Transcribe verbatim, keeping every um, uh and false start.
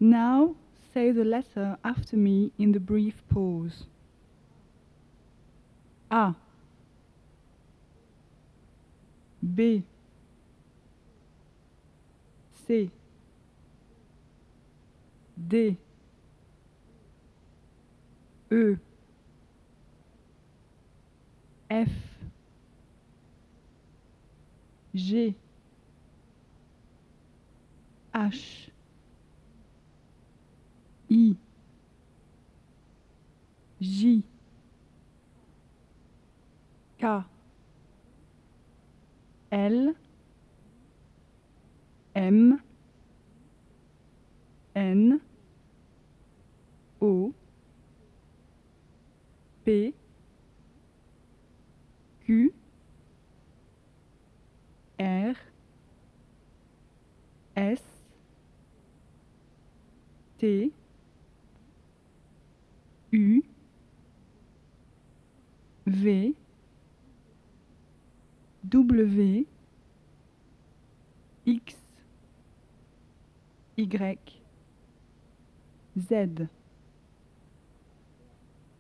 Now say the letter after me in the brief pause. A, B, C, D, E, F, G, H, I, J, K, L, M, N, O, P, Q, R, S, T, U, V, W, X, Y, Z.